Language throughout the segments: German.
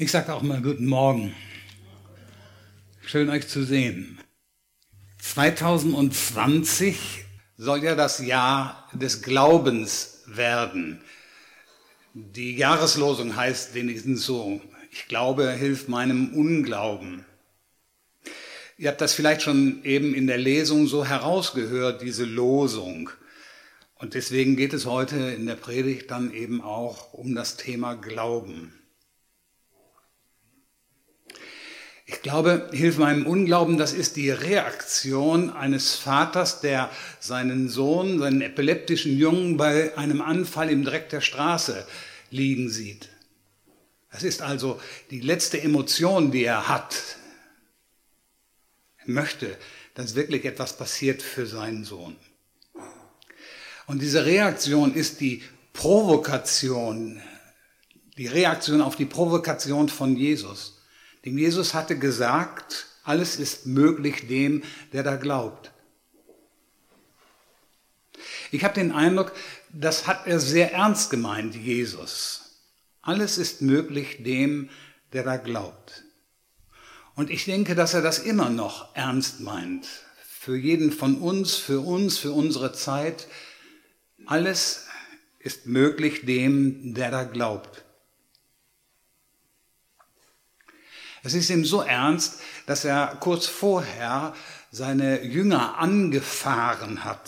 Ich sage auch mal guten Morgen. Schön euch zu sehen. 2020 soll ja das Jahr des Glaubens werden. Die Jahreslosung heißt wenigstens so: Ich glaube, hilf meinem Unglauben. Ihr habt das vielleicht schon eben in der Lesung so herausgehört, diese Losung. Und deswegen geht es heute in der Predigt dann eben auch um das Thema Glauben. Ich glaube, hilf meinem Unglauben, das ist die Reaktion eines Vaters, der seinen Sohn, seinen epileptischen Jungen bei einem Anfall im Dreck der Straße liegen sieht. Das ist also die letzte Emotion, die er hat. Er möchte, dass wirklich etwas passiert für seinen Sohn. Und diese Reaktion ist die Reaktion auf die Provokation von Jesus. Denn Jesus hatte gesagt, alles ist möglich dem, der da glaubt. Ich habe den Eindruck, das hat er sehr ernst gemeint, Jesus. Alles ist möglich dem, der da glaubt. Und ich denke, dass er das immer noch ernst meint. Für jeden von uns, für unsere Zeit. Alles ist möglich dem, der da glaubt. Es ist ihm so ernst, dass er kurz vorher seine Jünger angefahren hat.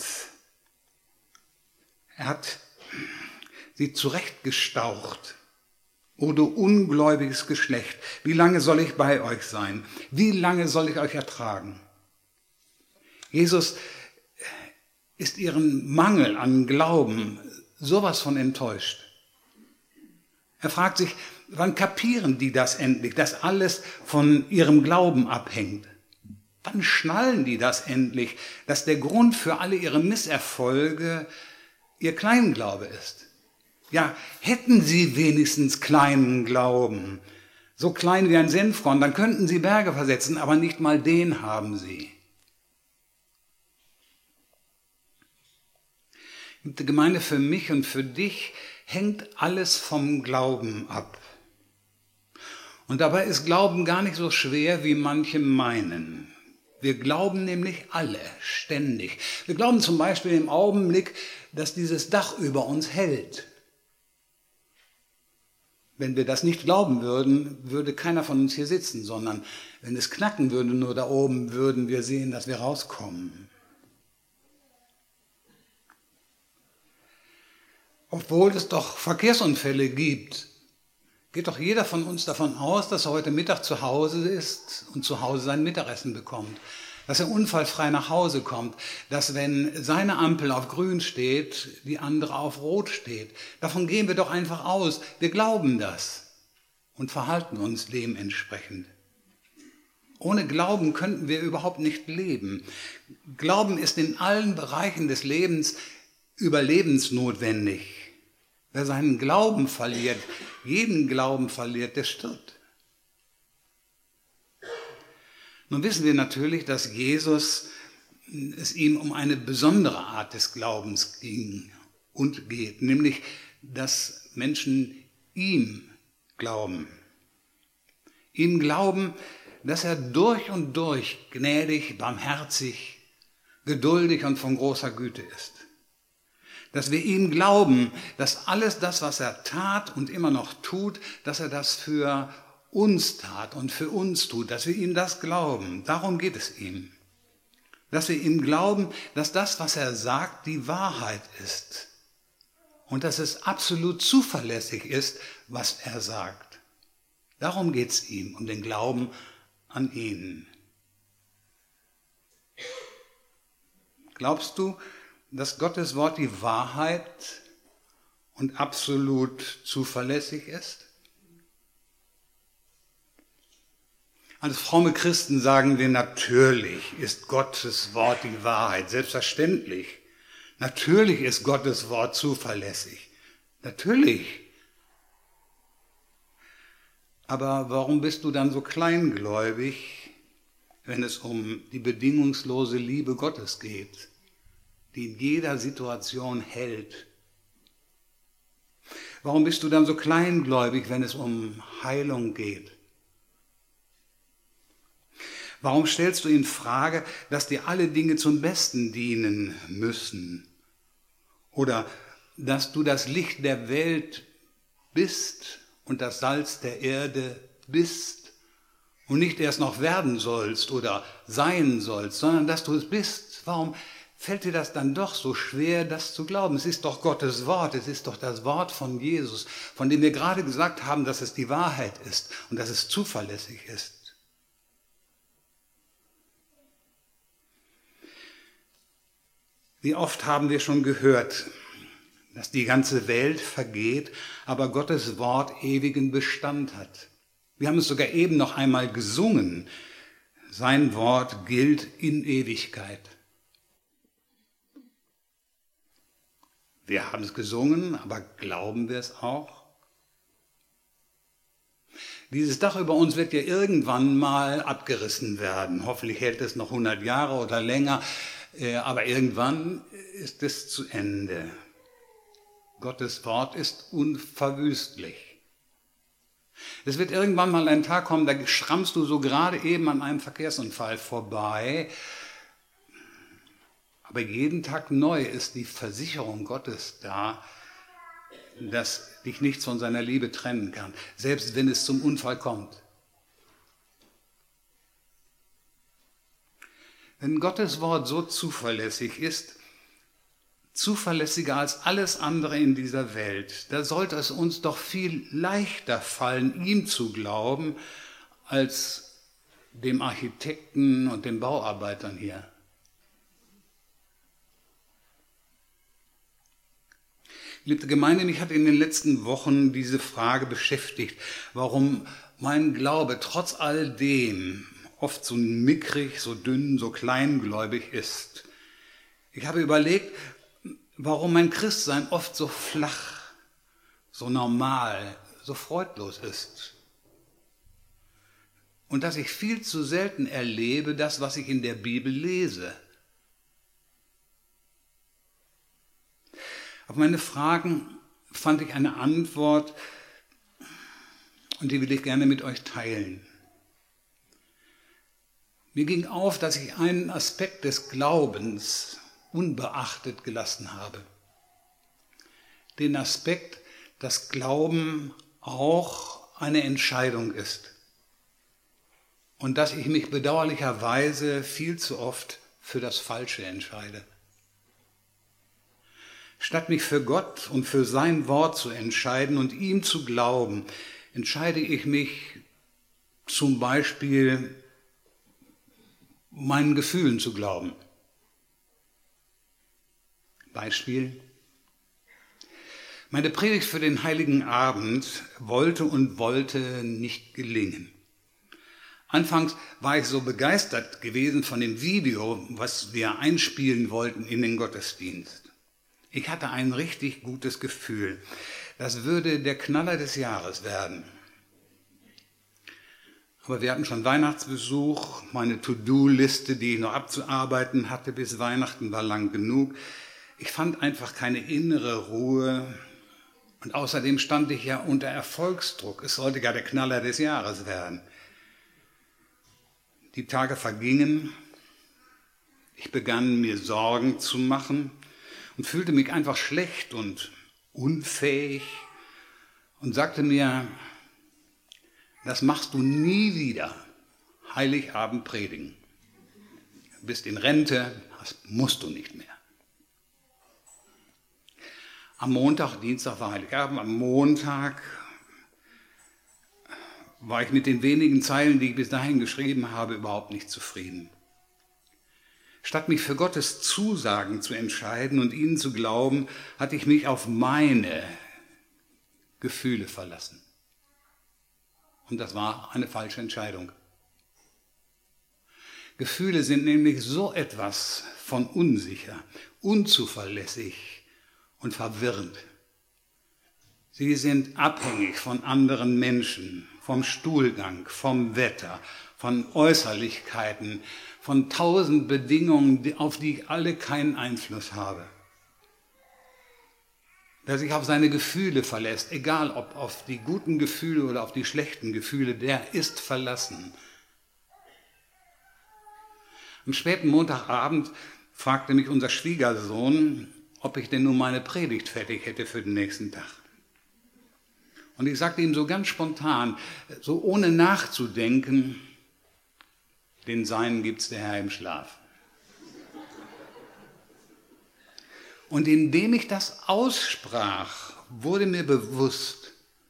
Er hat sie zurechtgestaucht. O du ungläubiges Geschlecht, wie lange soll ich bei euch sein? Wie lange soll ich euch ertragen? Jesus ist ihren Mangel an Glauben sowas von enttäuscht. Er fragt sich, wann kapieren die das endlich, dass alles von ihrem Glauben abhängt? Wann schnallen die das endlich, dass der Grund für alle ihre Misserfolge ihr Kleinglaube ist? Ja, hätten sie wenigstens kleinen Glauben, so klein wie ein Senfkorn, dann könnten sie Berge versetzen, aber nicht mal den haben sie. Die Gemeinde, für mich und für dich hängt alles vom Glauben ab. Und dabei ist Glauben gar nicht so schwer, wie manche meinen. Wir glauben nämlich alle, ständig. Wir glauben zum Beispiel im Augenblick, dass dieses Dach über uns hält. Wenn wir das nicht glauben würden, würde keiner von uns hier sitzen, sondern wenn es knacken würde, nur da oben, würden wir sehen, dass wir rauskommen. Obwohl es doch Verkehrsunfälle gibt, geht doch jeder von uns davon aus, dass er heute Mittag zu Hause ist und zu Hause sein Mittagessen bekommt. Dass er unfallfrei nach Hause kommt. Dass, wenn seine Ampel auf grün steht, die andere auf rot steht. Davon gehen wir doch einfach aus. Wir glauben das und verhalten uns dementsprechend. Ohne Glauben könnten wir überhaupt nicht leben. Glauben ist in allen Bereichen des Lebens überlebensnotwendig. Wer seinen Glauben verliert, jeden Glauben verliert, der stirbt. Nun wissen wir natürlich, dass es ihm um eine besondere Art des Glaubens ging und geht, nämlich, dass Menschen ihm glauben. Ihm glauben, dass er durch und durch gnädig, barmherzig, geduldig und von großer Güte ist. Dass wir ihm glauben, dass alles das, was er tat und immer noch tut, dass er das für uns tat und für uns tut, dass wir ihm das glauben. Darum geht es ihm. Dass wir ihm glauben, dass das, was er sagt, die Wahrheit ist. Und dass es absolut zuverlässig ist, was er sagt. Darum geht es ihm, um den Glauben an ihn. Glaubst du, dass Gottes Wort die Wahrheit und absolut zuverlässig ist? Als fromme Christen sagen wir, natürlich ist Gottes Wort die Wahrheit, selbstverständlich. Natürlich ist Gottes Wort zuverlässig, natürlich. Aber warum bist du dann so kleingläubig, wenn es um die bedingungslose Liebe Gottes geht, die in jeder Situation hält? Warum bist du dann so kleingläubig, wenn es um Heilung geht? Warum stellst du in Frage, dass dir alle Dinge zum Besten dienen müssen? Oder dass du das Licht der Welt bist und das Salz der Erde bist und nicht erst noch werden sollst oder sein sollst, sondern dass du es bist? Warum fällt dir das dann doch so schwer, das zu glauben? Es ist doch Gottes Wort, es ist doch das Wort von Jesus, von dem wir gerade gesagt haben, dass es die Wahrheit ist und dass es zuverlässig ist. Wie oft haben wir schon gehört, dass die ganze Welt vergeht, aber Gottes Wort ewigen Bestand hat. Wir haben es sogar eben noch einmal gesungen. Sein Wort gilt in Ewigkeit. Wir haben es gesungen, aber glauben wir es auch? Dieses Dach über uns wird ja irgendwann mal abgerissen werden. Hoffentlich hält es noch 100 Jahre oder länger, aber irgendwann ist es zu Ende. Gottes Wort ist unverwüstlich. Es wird irgendwann mal ein Tag kommen, da schrammst du so gerade eben an einem Verkehrsunfall vorbei. Aber jeden Tag neu ist die Versicherung Gottes da, dass dich nichts von seiner Liebe trennen kann, selbst wenn es zum Unfall kommt. Wenn Gottes Wort so zuverlässig ist, zuverlässiger als alles andere in dieser Welt, da sollte es uns doch viel leichter fallen, ihm zu glauben, als dem Architekten und den Bauarbeitern hier. Liebe Gemeinde, mich hat in den letzten Wochen diese Frage beschäftigt, warum mein Glaube trotz all dem oft so mickrig, so dünn, so kleingläubig ist. Ich habe überlegt, warum mein Christsein oft so flach, so normal, so freudlos ist. Und dass ich viel zu selten erlebe, das, was ich in der Bibel lese. Auf meine Fragen fand ich eine Antwort und die will ich gerne mit euch teilen. Mir ging auf, dass ich einen Aspekt des Glaubens unbeachtet gelassen habe. Den Aspekt, dass Glauben auch eine Entscheidung ist. Und dass ich mich bedauerlicherweise viel zu oft für das Falsche entscheide. Statt mich für Gott und für sein Wort zu entscheiden und ihm zu glauben, entscheide ich mich zum Beispiel, meinen Gefühlen zu glauben. Beispiel: Meine Predigt für den Heiligen Abend wollte nicht gelingen. Anfangs war ich so begeistert gewesen von dem Video, was wir einspielen wollten in den Gottesdienst. Ich hatte ein richtig gutes Gefühl. Das würde der Knaller des Jahres werden. Aber wir hatten schon Weihnachtsbesuch. Meine To-Do-Liste, die ich noch abzuarbeiten hatte bis Weihnachten, war lang genug. Ich fand einfach keine innere Ruhe. Und außerdem stand ich ja unter Erfolgsdruck. Es sollte ja der Knaller des Jahres werden. Die Tage vergingen. Ich begann mir Sorgen zu machen und fühlte mich einfach schlecht und unfähig und sagte mir, das machst du nie wieder, Heiligabend predigen. Du bist in Rente, das musst du nicht mehr. Am Montag, Dienstag war Heiligabend, am Montag war ich mit den wenigen Zeilen, die ich bis dahin geschrieben habe, überhaupt nicht zufrieden. Statt mich für Gottes Zusagen zu entscheiden und ihnen zu glauben, hatte ich mich auf meine Gefühle verlassen. Und das war eine falsche Entscheidung. Gefühle sind nämlich so etwas von unsicher, unzuverlässig und verwirrend. Sie sind abhängig von anderen Menschen, vom Stuhlgang, vom Wetter, von Äußerlichkeiten, von 1000 Bedingungen, auf die ich alle keinen Einfluss habe. der sich auf seine Gefühle verlässt, egal ob auf die guten Gefühle oder auf die schlechten Gefühle, der ist verlassen. Am späten Montagabend fragte mich unser Schwiegersohn, ob ich denn nun meine Predigt fertig hätte für den nächsten Tag. Und ich sagte ihm so ganz spontan, so ohne nachzudenken, den Seinen gibt's der Herr im Schlaf. Und indem ich das aussprach, wurde mir bewusst,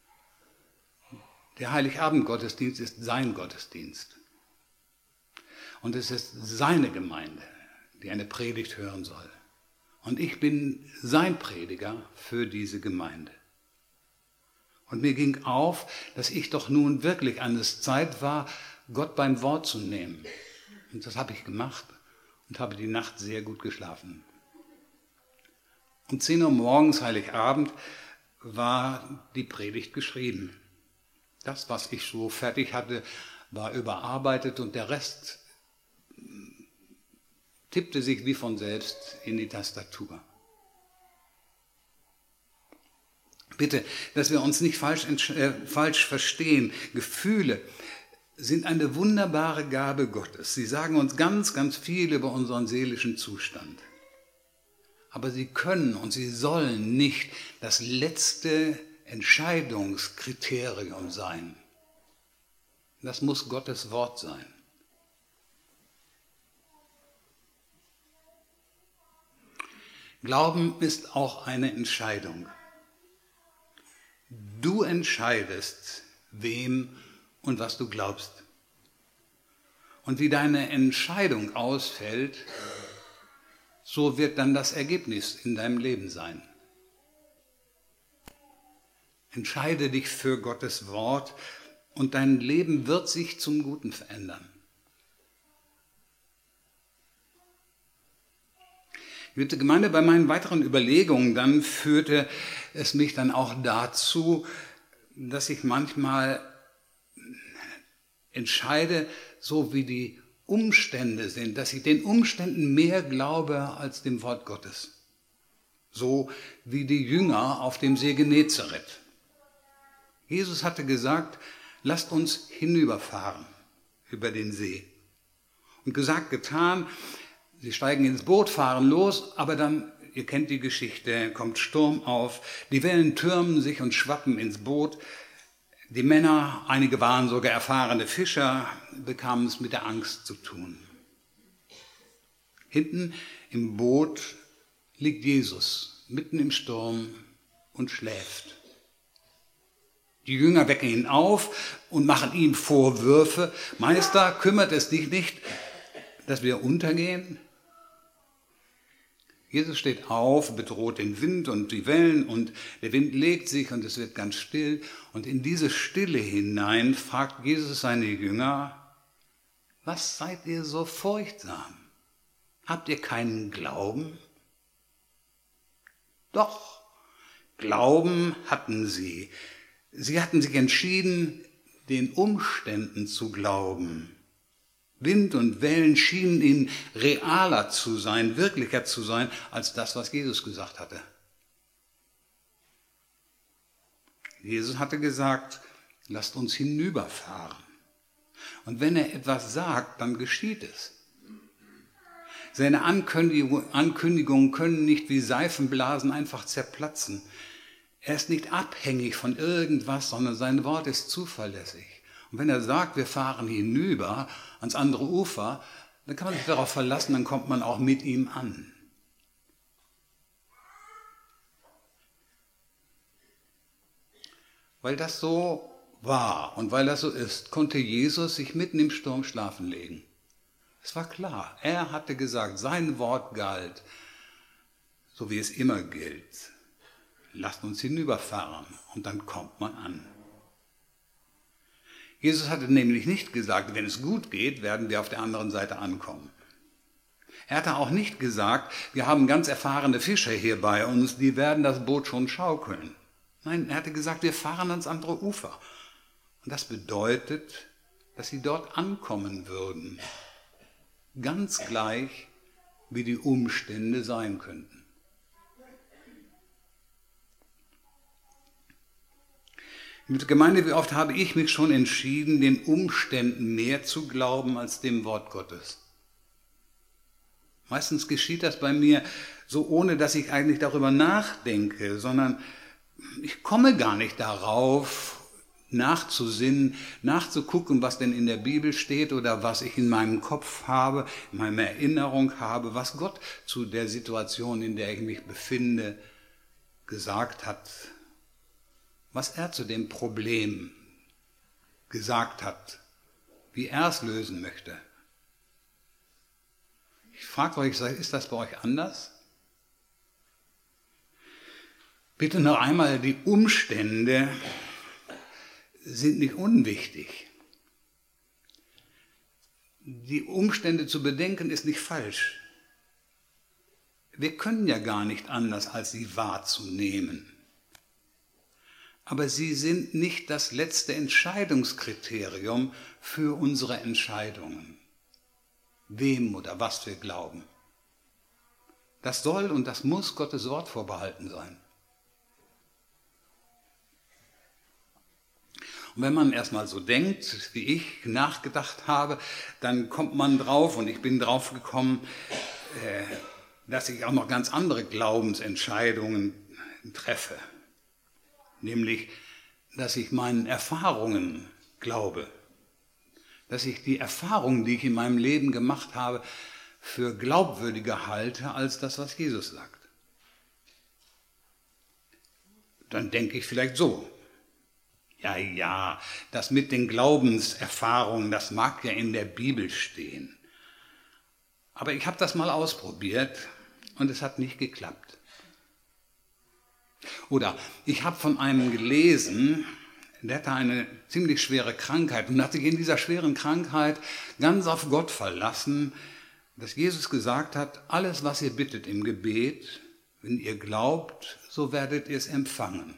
der Heiligabend-Gottesdienst ist sein Gottesdienst. Und es ist seine Gemeinde, die eine Predigt hören soll. Und ich bin sein Prediger für diese Gemeinde. Und mir ging auf, dass ich doch nun wirklich an es Zeit war, Gott beim Wort zu nehmen. Und das habe ich gemacht und habe die Nacht sehr gut geschlafen. Um 10 Uhr morgens, Heiligabend, war die Predigt geschrieben. Das, was ich so fertig hatte, war überarbeitet und der Rest tippte sich wie von selbst in die Tastatur. Bitte, dass wir uns nicht falsch verstehen. Gefühle sind eine wunderbare Gabe Gottes. Sie sagen uns ganz, ganz viel über unseren seelischen Zustand. Aber sie können und sie sollen nicht das letzte Entscheidungskriterium sein. Das muss Gottes Wort sein. Glauben ist auch eine Entscheidung. Du entscheidest, wem und was du glaubst. Und wie deine Entscheidung ausfällt, so wird dann das Ergebnis in deinem Leben sein. Entscheide dich für Gottes Wort und dein Leben wird sich zum Guten verändern. Die Gemeinde, bei meinen weiteren Überlegungen dann führte es mich dann auch dazu, dass ich manchmal entscheide, so wie die Umstände sind, dass ich den Umständen mehr glaube als dem Wort Gottes. So wie die Jünger auf dem See Genezareth. Jesus hatte gesagt, lasst uns hinüberfahren über den See. Und gesagt, getan, sie steigen ins Boot, fahren los, aber dann, ihr kennt die Geschichte, kommt Sturm auf, die Wellen türmen sich und schwappen ins Boot. Die Männer, einige waren sogar erfahrene Fischer, bekamen es mit der Angst zu tun. Hinten im Boot liegt Jesus, mitten im Sturm und schläft. Die Jünger wecken ihn auf und machen ihm Vorwürfe. Meister, kümmert es dich nicht, dass wir untergehen? Jesus steht auf, bedroht den Wind und die Wellen und der Wind legt sich und es wird ganz still. Und in diese Stille hinein fragt Jesus seine Jünger, was seid ihr so furchtsam? Habt ihr keinen Glauben? Doch, Glauben hatten sie. Sie hatten sich entschieden, den Umständen zu glauben. Wind und Wellen schienen ihnen realer zu sein, wirklicher zu sein, als das, was Jesus gesagt hatte. Jesus hatte gesagt, lasst uns hinüberfahren. Und wenn er etwas sagt, dann geschieht es. Seine Ankündigungen können nicht wie Seifenblasen einfach zerplatzen. Er ist nicht abhängig von irgendwas, sondern sein Wort ist zuverlässig. Und wenn er sagt, wir fahren hinüber ans andere Ufer, dann kann man sich darauf verlassen, dann kommt man auch mit ihm an. Weil das so war und weil das so ist, konnte Jesus sich mitten im Sturm schlafen legen. Es war klar, er hatte gesagt, sein Wort galt, so wie es immer gilt. Lasst uns hinüberfahren und dann kommt man an. Jesus hatte nämlich nicht gesagt, wenn es gut geht, werden wir auf der anderen Seite ankommen. Er hatte auch nicht gesagt, wir haben ganz erfahrene Fischer hier bei uns, die werden das Boot schon schaukeln. Nein, er hatte gesagt, wir fahren ans andere Ufer. Und das bedeutet, dass sie dort ankommen würden. Ganz gleich, wie die Umstände sein könnten. Mit Gemeinde, wie oft habe ich mich schon entschieden, den Umständen mehr zu glauben als dem Wort Gottes. Meistens geschieht das bei mir so, ohne dass ich eigentlich darüber nachdenke, sondern ich komme gar nicht darauf, nachzusinnen, nachzugucken, was denn in der Bibel steht oder was ich in meinem Kopf habe, in meiner Erinnerung habe, was Gott zu der Situation, in der ich mich befinde, gesagt hat, was er zu dem Problem gesagt hat, wie er es lösen möchte. Ich frage euch, ist das bei euch anders? Bitte noch einmal, die Umstände sind nicht unwichtig. Die Umstände zu bedenken ist nicht falsch. Wir können ja gar nicht anders, als sie wahrzunehmen. Aber sie sind nicht das letzte Entscheidungskriterium für unsere Entscheidungen, wem oder was wir glauben. Das soll und das muss Gottes Wort vorbehalten sein. Und wenn man erstmal so denkt, wie ich nachgedacht habe, dann kommt man drauf, und ich bin drauf gekommen, dass ich auch noch ganz andere Glaubensentscheidungen treffe. Nämlich, dass ich meinen Erfahrungen glaube. Dass ich die Erfahrungen, die ich in meinem Leben gemacht habe, für glaubwürdiger halte als das, was Jesus sagt. Dann denke ich vielleicht so: Ja, das mit den Glaubenserfahrungen, das mag ja in der Bibel stehen. Aber ich habe das mal ausprobiert und es hat nicht geklappt. Oder ich habe von einem gelesen, der hatte eine ziemlich schwere Krankheit und hat sich in dieser schweren Krankheit ganz auf Gott verlassen, dass Jesus gesagt hat: Alles, was ihr bittet im Gebet, wenn ihr glaubt, so werdet ihr es empfangen.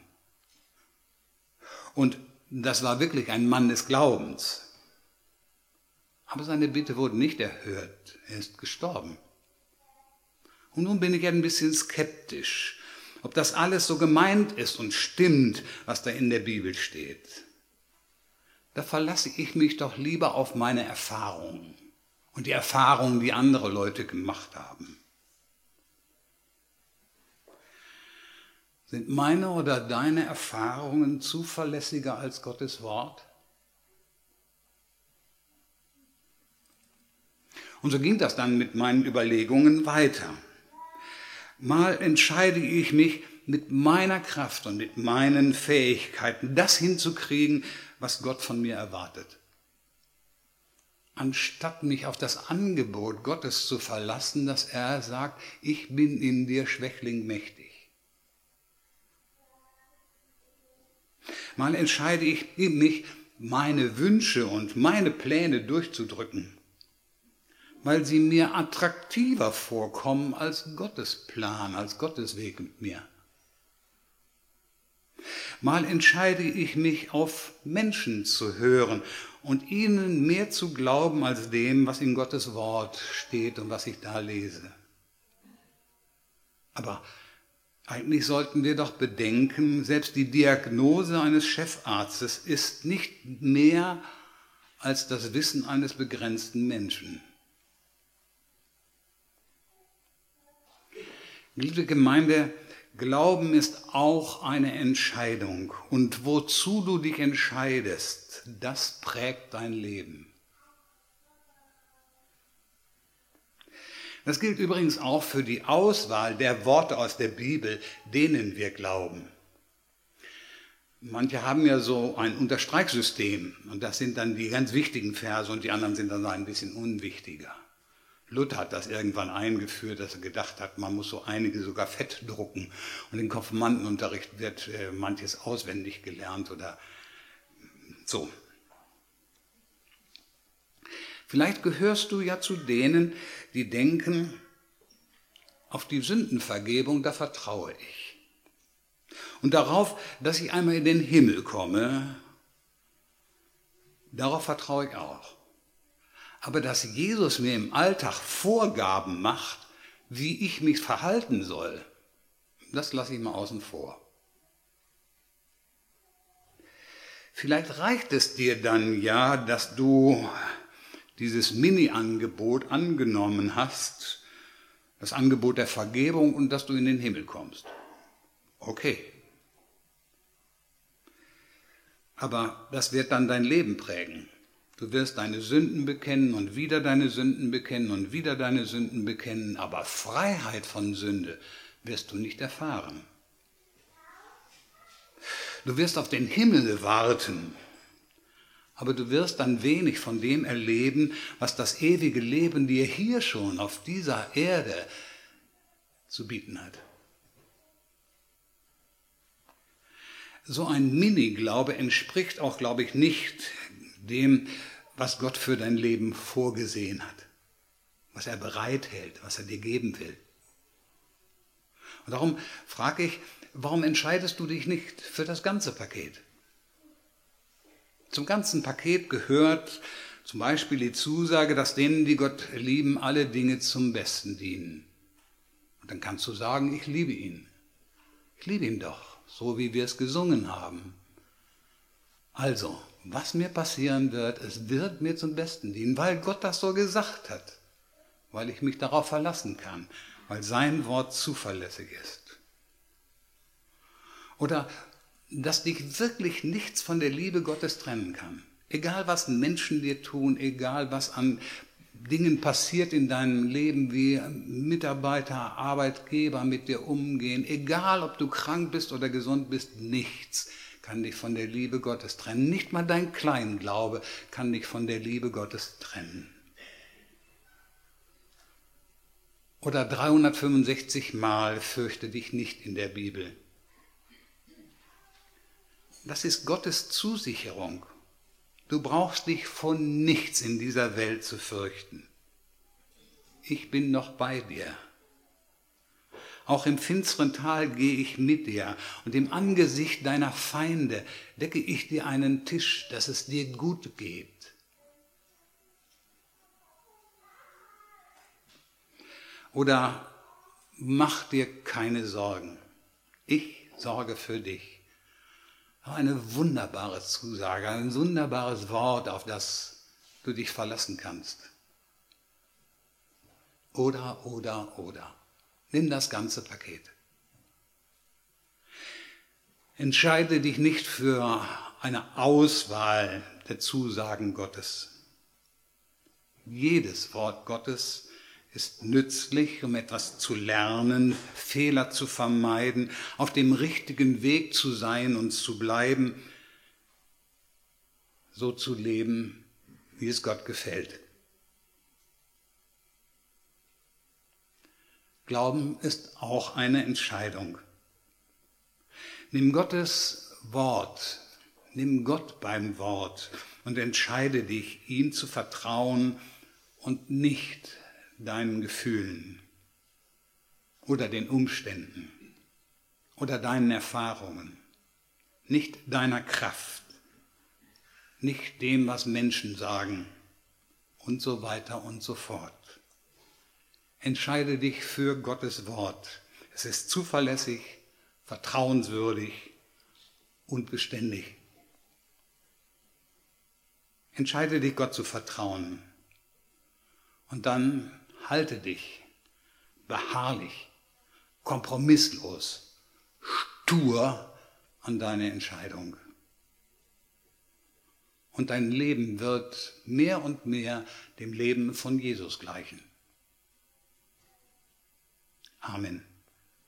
Und das war wirklich ein Mann des Glaubens. Aber seine Bitte wurde nicht erhört. Er ist gestorben. Und nun bin ich ein bisschen skeptisch, ob das alles so gemeint ist und stimmt, was da in der Bibel steht. Da verlasse ich mich doch lieber auf meine Erfahrungen und die Erfahrungen, die andere Leute gemacht haben. Sind meine oder deine Erfahrungen zuverlässiger als Gottes Wort? Und so ging das dann mit meinen Überlegungen weiter. Mal entscheide ich mich mit meiner Kraft und mit meinen Fähigkeiten, das hinzukriegen, was Gott von mir erwartet. Anstatt mich auf das Angebot Gottes zu verlassen, dass er sagt: Ich bin in dir, Schwächling, mächtig. Mal entscheide ich mich, meine Wünsche und meine Pläne durchzudrücken, weil sie mir attraktiver vorkommen als Gottes Plan, als Gottes Weg mit mir. Mal entscheide ich mich, auf Menschen zu hören und ihnen mehr zu glauben als dem, was in Gottes Wort steht und was ich da lese. Aber eigentlich sollten wir doch bedenken, selbst die Diagnose eines Chefarztes ist nicht mehr als das Wissen eines begrenzten Menschen. Liebe Gemeinde, Glauben ist auch eine Entscheidung. Und wozu du dich entscheidest, das prägt dein Leben. Das gilt übrigens auch für die Auswahl der Worte aus der Bibel, denen wir glauben. Manche haben ja so ein Unterstreichsystem und das sind dann die ganz wichtigen Verse und die anderen sind dann ein bisschen unwichtiger. Luther hat das irgendwann eingeführt, dass er gedacht hat, man muss so einige sogar fett drucken und im Konfirmandenunterricht wird manches auswendig gelernt oder so. Vielleicht gehörst du ja zu denen, die denken, auf die Sündenvergebung, da vertraue ich. Und darauf, dass ich einmal in den Himmel komme, darauf vertraue ich auch. Aber dass Jesus mir im Alltag Vorgaben macht, wie ich mich verhalten soll, das lasse ich mal außen vor. Vielleicht reicht es dir dann ja, dass du dieses Mini-Angebot angenommen hast, das Angebot der Vergebung und dass du in den Himmel kommst. Okay. Aber das wird dann dein Leben prägen. Du wirst deine Sünden bekennen und wieder deine Sünden bekennen und wieder deine Sünden bekennen, aber Freiheit von Sünde wirst du nicht erfahren. Du wirst auf den Himmel warten, aber du wirst dann wenig von dem erleben, was das ewige Leben dir hier schon auf dieser Erde zu bieten hat. So ein Mini-Glaube entspricht auch, glaube ich, nicht dem, was Gott für dein Leben vorgesehen hat, was er bereithält, was er dir geben will. Und darum frage ich, warum entscheidest du dich nicht für das ganze Paket? Zum ganzen Paket gehört zum Beispiel die Zusage, dass denen, die Gott lieben, alle Dinge zum Besten dienen. Und dann kannst du sagen, ich liebe ihn. Ich liebe ihn doch, so wie wir es gesungen haben. Also, was mir passieren wird, es wird mir zum Besten dienen, weil Gott das so gesagt hat, weil ich mich darauf verlassen kann, weil sein Wort zuverlässig ist. Oder dass dich wirklich nichts von der Liebe Gottes trennen kann. Egal was Menschen dir tun, egal was an Dingen passiert in deinem Leben, wie Mitarbeiter, Arbeitgeber mit dir umgehen, egal ob du krank bist oder gesund bist, nichts kann dich von der Liebe Gottes trennen. Nicht mal dein Kleinglaube kann dich von der Liebe Gottes trennen. Oder 365 Mal fürchte dich nicht in der Bibel. Das ist Gottes Zusicherung. Du brauchst dich von nichts in dieser Welt zu fürchten. Ich bin noch bei dir. Auch im finsteren Tal gehe ich mit dir und im Angesicht deiner Feinde decke ich dir einen Tisch, dass es dir gut geht. Oder mach dir keine Sorgen. Ich sorge für dich. Eine wunderbare Zusage, ein wunderbares Wort, auf das du dich verlassen kannst. Oder. Nimm das ganze Paket. Entscheide dich nicht für eine Auswahl der Zusagen Gottes. Jedes Wort Gottes ist nützlich, um etwas zu lernen, Fehler zu vermeiden, auf dem richtigen Weg zu sein und zu bleiben, so zu leben, wie es Gott gefällt. Glauben ist auch eine Entscheidung. Nimm Gottes Wort, nimm Gott beim Wort und entscheide dich, ihm zu vertrauen und nicht deinen Gefühlen oder den Umständen oder deinen Erfahrungen, nicht deiner Kraft, nicht dem, was Menschen sagen und so weiter und so fort. Entscheide dich für Gottes Wort. Es ist zuverlässig, vertrauenswürdig und beständig. Entscheide dich, Gott zu vertrauen. Und dann halte dich beharrlich, kompromisslos, stur an deine Entscheidung. Und dein Leben wird mehr und mehr dem Leben von Jesus gleichen. Amen.